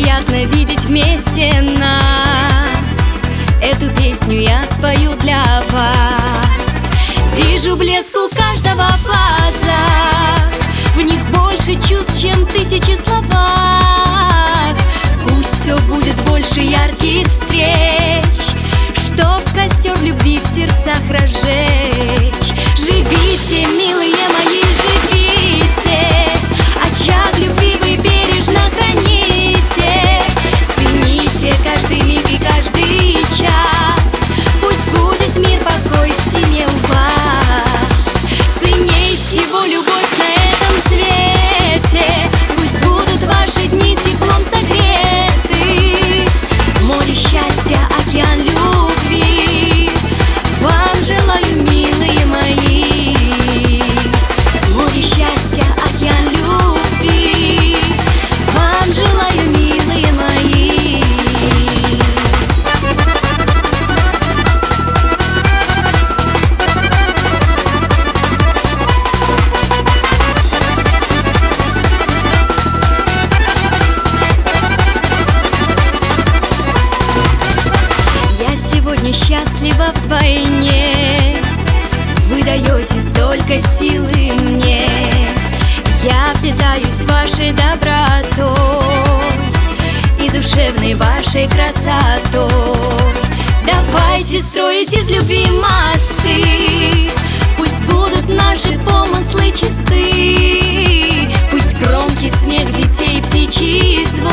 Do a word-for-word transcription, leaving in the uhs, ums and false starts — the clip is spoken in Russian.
приятно видеть вместе нас. Эту песню я спою для вас. Вижу блеск у каждого в глазах, в них больше чувств, чем тысячи словах. Пусть все будет больше ярких встреч, чтоб костер любви в сердцах разжечь. Живите, милые мои, живите, очаг любви вы бережно храните. Цените каждый миг и каждый час, пусть будет мир, покой в семье у вас. Ценней всего любовь на этом свете, пусть будут ваши дни теплом согреты. Море счастья, океан любви вам желаю, милые мои. Море счастья, океан любви вам желаю, милые мои. Я сегодня счастлива вдвойне, вы даете столько силы мне. Я питаюсь вашей добротой и душевной вашей красотой. Давайте строить из любви мосты, пусть будут наши помыслы чисты. Пусть громкий смех детей, птичий звук